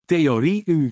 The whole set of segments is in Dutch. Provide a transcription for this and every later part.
Theorie U.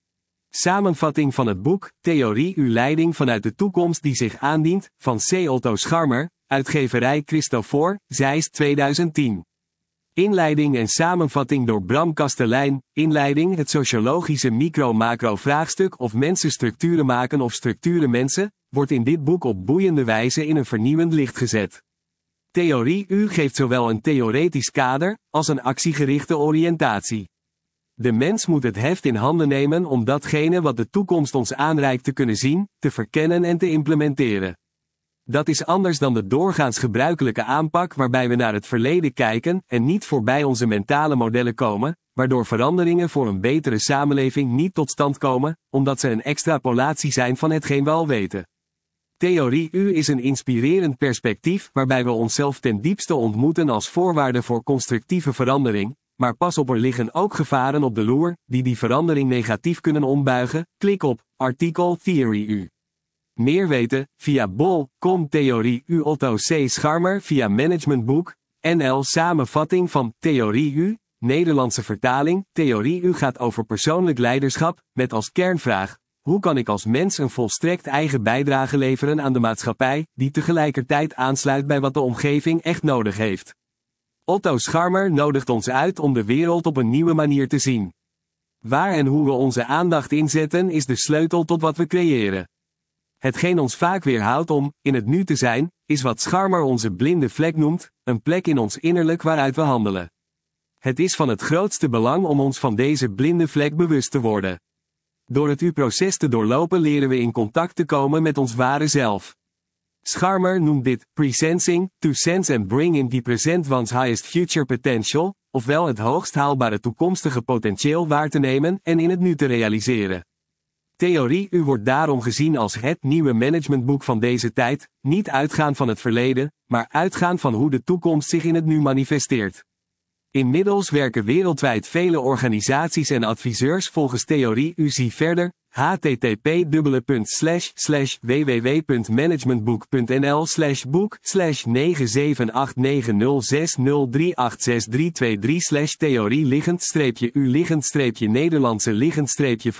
Samenvatting van het boek, Theorie U Leiding vanuit de toekomst die zich aandient, van C. Otto Scharmer, uitgeverij Christofor, Zeist 2010. Inleiding en samenvatting door Bram Kastelein. Inleiding: het sociologische micro-macro vraagstuk of mensen structuren maken of structuren mensen, wordt in dit boek op boeiende wijze in een vernieuwend licht gezet. Theorie U geeft zowel een theoretisch kader, als een actiegerichte oriëntatie. De mens moet het heft in handen nemen om datgene wat de toekomst ons aanreikt te kunnen zien, te verkennen en te implementeren. Dat is anders dan de doorgaans gebruikelijke aanpak waarbij we naar het verleden kijken en niet voorbij onze mentale modellen komen, waardoor veranderingen voor een betere samenleving niet tot stand komen, omdat ze een extrapolatie zijn van hetgeen we al weten. Theorie U is een inspirerend perspectief waarbij we onszelf ten diepste ontmoeten als voorwaarde voor constructieve verandering, maar pas op, er liggen ook gevaren op de loer, die verandering negatief kunnen ombuigen. Klik op artikel Theorie U. Meer weten, via bol.com. Theorie U. Otto C. Scharmer via Managementboek, NL. Samenvatting van Theorie U, Nederlandse vertaling. Theorie U gaat over persoonlijk leiderschap, met als kernvraag: hoe kan ik als mens een volstrekt eigen bijdrage leveren aan de maatschappij, die tegelijkertijd aansluit bij wat de omgeving echt nodig heeft? Otto Scharmer nodigt ons uit om de wereld op een nieuwe manier te zien. Waar en hoe we onze aandacht inzetten is de sleutel tot wat we creëren. Hetgeen ons vaak weerhoudt om in het nu te zijn, is wat Scharmer onze blinde vlek noemt, een plek in ons innerlijk waaruit we handelen. Het is van het grootste belang om ons van deze blinde vlek bewust te worden. Door het U-proces te doorlopen leren we in contact te komen met ons ware zelf. Scharmer noemt dit presensing, to sense and bring in the present one's highest future potential, ofwel het hoogst haalbare toekomstige potentieel waar te nemen en in het nu te realiseren. Theorie U wordt daarom gezien als het nieuwe managementboek van deze tijd, niet uitgaan van het verleden, maar uitgaan van hoe de toekomst zich in het nu manifesteert. Inmiddels werken wereldwijd vele organisaties en adviseurs volgens Theorie U. Zie verder,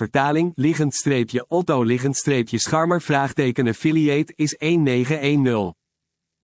http://www.managementboek.nl/boek/97890386323/theorie-Nederlandse-vertaling Affiliate is 1910